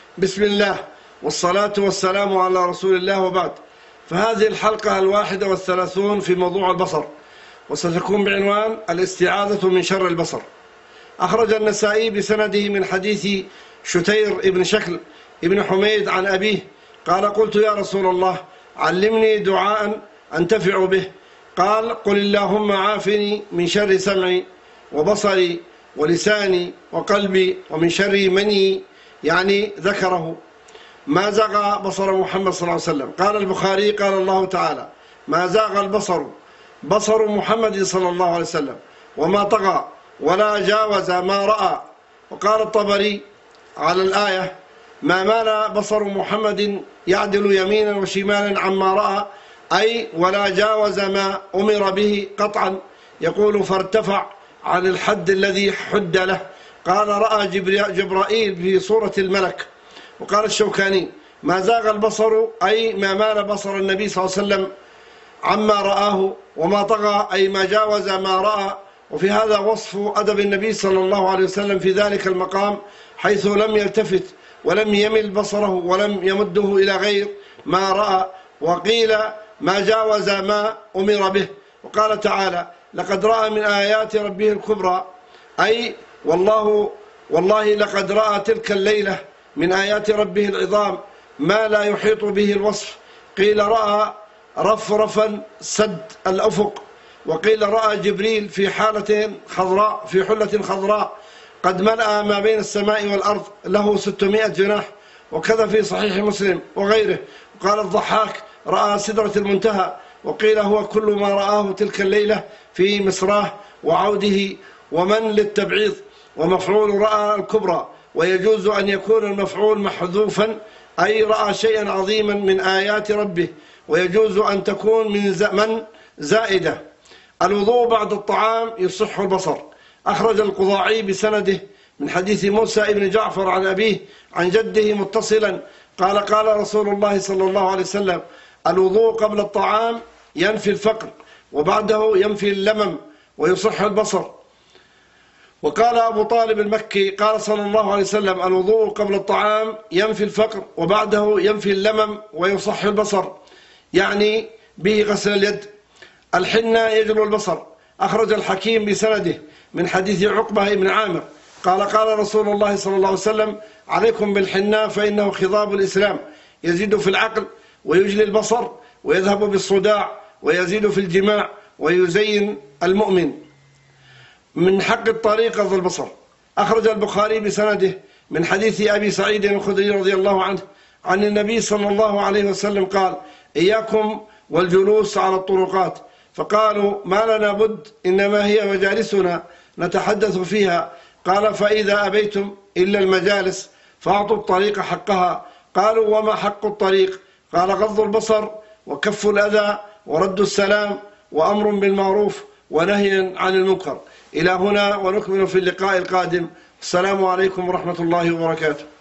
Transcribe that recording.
بسم الله والصلاة والسلام على رسول الله، وبعد. فهذه الحلقة 31 في موضوع البصر، وستكون بعنوان الاستعاذة من شر البصر. أخرج النسائي بسنده من حديث شتير ابن شكل ابن حميد عن أبيه قال: قلت يا رسول الله علمني دعاء أنتفع به. قال: قل اللهم عافني من شر سمعي وبصري ولساني وقلبي ومن شر مني، يعني ذكره. ما زاغ بصر محمد صلى الله عليه وسلم. قال البخاري: قال الله تعالى: ما زاغ البصر بصر محمد صلى الله عليه وسلم وما طغى ولا جاوز ما رأى. وقال الطبري على الآية: ما مال بصر محمد يعدل يمينا وشمالا عما رأى، أي ولا جاوز ما أمر به قطعا. يقول: فارتفع عن الحد الذي حد له. قال: رأى جبرائيل في صورة الملك. وقال الشوكاني: ما زاغ البصر أي ما مال بصر النبي صلى الله عليه وسلم عما رآه، وما طغى أي ما جاوز ما رأى. وفي هذا وصف أدب النبي صلى الله عليه وسلم في ذلك المقام، حيث لم يلتفت ولم يمل بصره ولم يمده إلى غير ما رأى. وقيل: ما جاوز ما أمر به. وقال تعالى: لقد رأى من آيات ربه الكبرى، أي والله لقد رأى تلك الليلة من آيات ربه العظام ما لا يحيط به الوصف. قيل: رأى رفرفا سد الأفق. وقيل: رأى جبريل في حلة خضراء قد ملأ ما بين السماء والأرض، له 600 جناح. وكذا في صحيح مسلم وغيره. وقال الضحاك: رأى سدرة المنتهى. وقيل: هو كل ما رآه تلك الليلة في مسراه وعوده. ومن للتبعيض، ومفعول رأى الكبرى. ويجوز أن يكون المفعول محذوفا، أي رأى شيئا عظيما من آيات ربه. ويجوز أن تكون من زائدة. الوضوء بعد الطعام يصح البصر. أخرج القضاعي بسنده من حديث موسى ابن جعفر عن أبيه عن جده متصلا قال: قال رسول الله صلى الله عليه وسلم: الوضوء قبل الطعام ينفي الفقر، وبعده ينفي اللمم ويصح البصر. وقال أبو طالب المكي: قال صلى الله عليه وسلم: الوضوء قبل الطعام ينفي الفقر، وبعده ينفي اللمم ويصح البصر، يعني به غسل اليد. الحنة يجلو البصر. أخرج الحكيم بسنده من حديث عقبة بن عامر قال: قال رسول الله صلى الله عليه وسلم: عليكم بالحنة فإنه خضاب الإسلام، يزيد في العقل ويجلي البصر ويذهب بالصداع ويزيد في الجماع ويزين المؤمن. من حق الطريق غض البصر. أخرج البخاري بسنده من حديث أبي سعيد الخدري رضي الله عنه عن النبي صلى الله عليه وسلم قال: إياكم والجلوس على الطرقات. فقالوا: ما لنا بد، إنما هي مجالسنا نتحدث فيها. قال: فإذا أبيتم إلا المجالس فأعطوا الطريق حقها. قالوا: وما حق الطريق؟ قال: غض البصر وكف الأذى ورد السلام وأمر بالمعروف ونهي عن المنكر. إلى هنا، ونكمل في اللقاء القادم. السلام عليكم ورحمة الله وبركاته.